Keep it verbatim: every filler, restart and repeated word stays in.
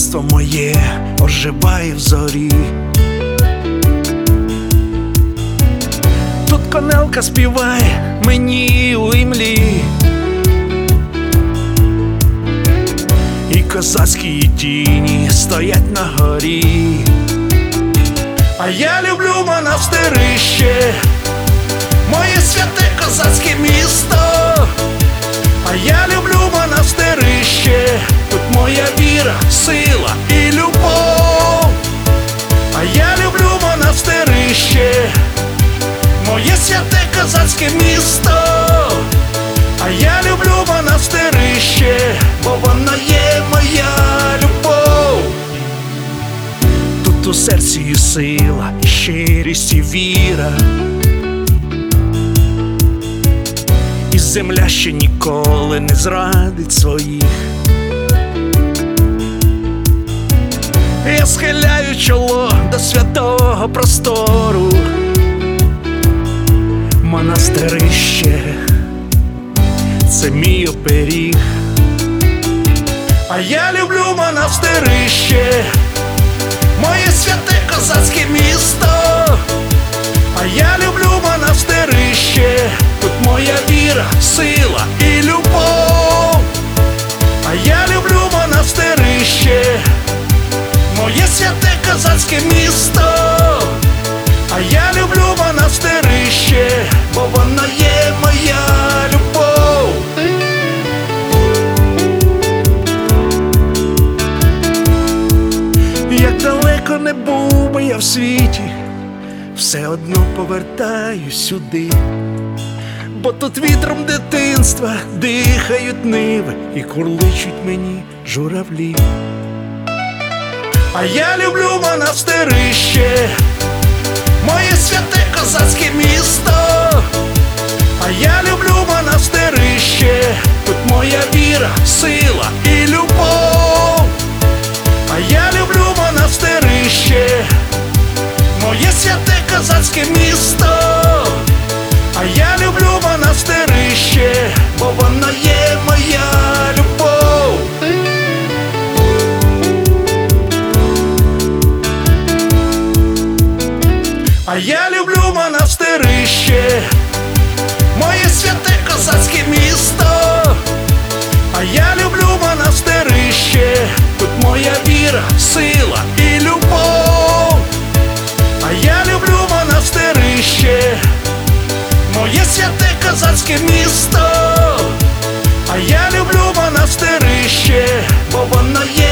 дитинство моє оживає в зорі. Тут конелка співає мені у імлі, і козацькі тіні стоять на горі. А я люблю Монастирище, моє святе козацьке місто. А я люблю Монастирище, тут моя віра, сила і любов. А я люблю Монастирище, моє святе козацьке місто. А я люблю Монастирище, бо воно є моя любов. Тут у серці і сила, і щирість, і віра, і земля ще ніколи не зрадить своїх. Я схиляю чоло до святого простору. Монастирище — це мій оберіг. А я люблю Монастирище, моє святе козацьке місто. А я люблю Монастирище, тут моя віра, сила і любов. А я люблю Монастирище, моє святе козацьке місто. А я люблю Монастирище, бо воно є моя любов. Як далеко не був би я в світі, все одно повертаюсь сюди, бо тут вітром дитинства дихають ниви і курличуть мені журавлі. А я люблю Монастирище, моє святе козацьке місто. А я люблю Монастирище, тут моя віра, сила і любов. А я люблю Монастирище, моє святе козацьке місто. А я люблю Монастирище, бо воно є моя любов. А я люблю Монастирище, моє святе козацьке місто. А я люблю Монастирище, тут моя віра, сила і любов. А я люблю Монастирище, моє святе козацьке місто. А я люблю Монастирище, бо воно є